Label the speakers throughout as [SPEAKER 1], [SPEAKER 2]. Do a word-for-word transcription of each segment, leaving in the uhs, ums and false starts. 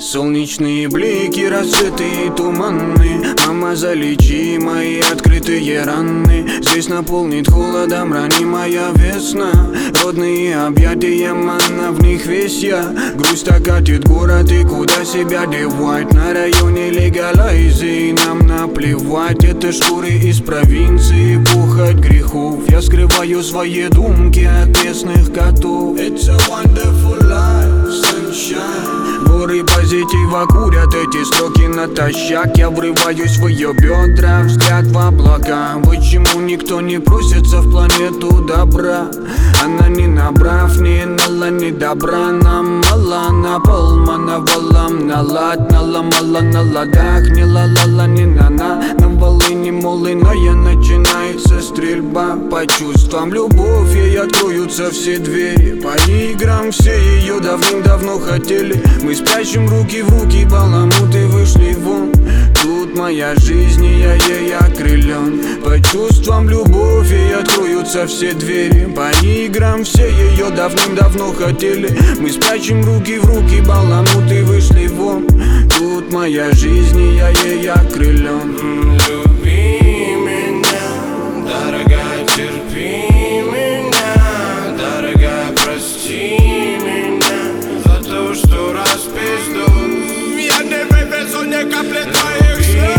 [SPEAKER 1] Солнечные блики, рассветы и туманы. Мама, залечи мои открытые раны. Здесь наполнит холодом ранимая весна. Родные объятия, манна, в них весь я. Грусть окатит город, и куда себя девать? На районе легалайзы, и нам наплевать. Это шкуры из провинции, пухоть грехов. Я скрываю свои думки от местных котов. It's a wonderful life, sunshine. Горы позитива курят эти строки натощак. Я врываюсь в ее бедра, взгляд в облака. Почему никто не просится в планету добра? Она не набрав, не нала, не добра. Нам мало, на полмана валам. Налад, наломала на ладах. Не ла-ла-ла, не на-на. На волыне молыная начинается стрельба. По чувствам любовь, ей откроются все двери. По играм все ее давным-давно хотели. Мы спрячем руки в руки, баламуты вышли вон. Тут моя жизнь, и я ей окрылен. По чувствам любовь, ей откроются все двери. По играм все ее давным-давно хотели. Мы спрячем руки в руки, баламуты вышли вон. Тут моя жизнь, и я ей окрылен.
[SPEAKER 2] Люби меня, дорогая, терпи меня. Дорогая, прости меня за то, что распизду. Я не вывезу ни капли твоих слез.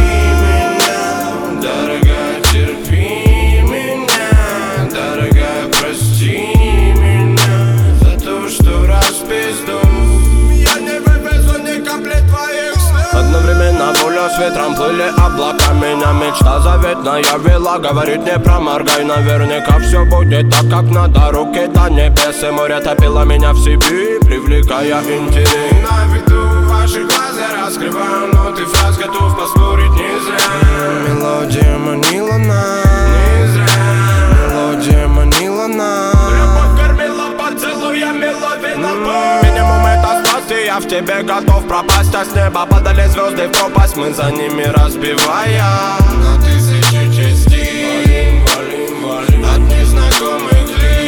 [SPEAKER 2] Дорогая, терпи меня. Дорогая, прости меня за то, что распизду. Я не вывезу ни капли твоих слез. Одновременно пуля с ветром плыли облака. Меня мечта заветная вела. Говорит, не проморгай, наверняка все будет так, как надо. Руки-то небес и море топило меня в себе, привлекая интерес. На виду ваших глаз я раскрываю ноты фраз, готов поспорить не зря. Мелодия манила нас, не зря. Мелодия манила нас. Любовь кормила поцелуями, ловила боль. Минимум это спасти, я в тебе готов пропасть. А с неба падали звезды в пропасть, мы за ними разбивая на тысячи частей. Валим, валим, валим от незнакомых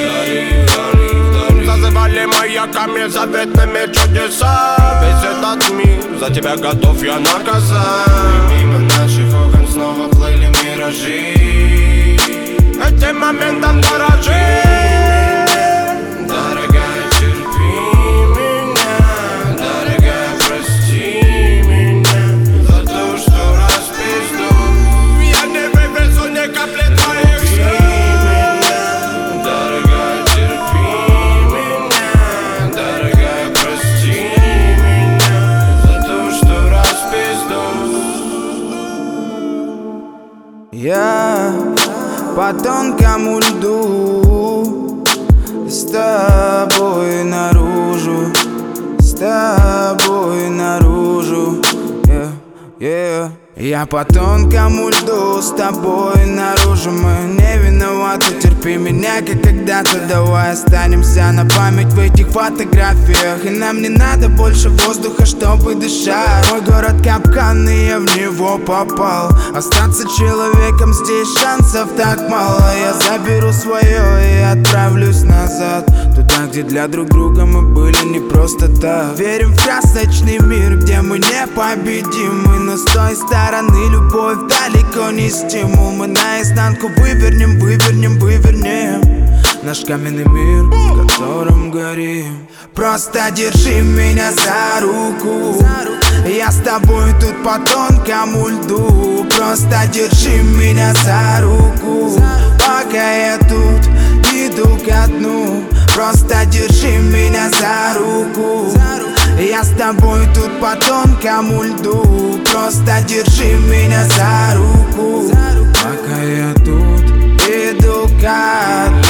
[SPEAKER 2] лиц. Зазывали маяками заветными чудеса. Весь этот мир за тебя готов я наказать. И мимо наших окон снова плыли миражи. Этим моментом дорожи. Дорогая, терпи меня. Дорогая, прости меня за то, что распизду. Я не вывезу ни капли твоих слез. Дорогая, терпи меня. Дорогая, прости меня за то, что распизду.
[SPEAKER 3] Я по тонкому льду, с тобой наружу, с тобой наружу, yeah, yeah. Я по тонкому льду, с тобой наружу. Мы не виноваты, терпи меня, как когда-то. Давай останемся на память в этих фотографиях. И нам не надо больше воздуха, чтобы дышать. Мой город капкан, и я в него попал. Остаться человеком здесь шансов так мало. Я заберу свое и отправлюсь назад, туда, где для друг друга мы были не просто так. Верим в красочный мир, где мы непобедимы. Но с той стороны любовь далеко не стимул. Мы наизнанку вывернем, вывернем, вывернем наш каменный мир, в котором горим. Просто держи меня за руку, я с тобой тут по тонкому льду. Просто держи меня за руку, пока я тут иду ко дну. Просто держи меня за руку, я с тобой тут по тонкому льду. Просто держи меня за руку, пока я тут иду ко дну.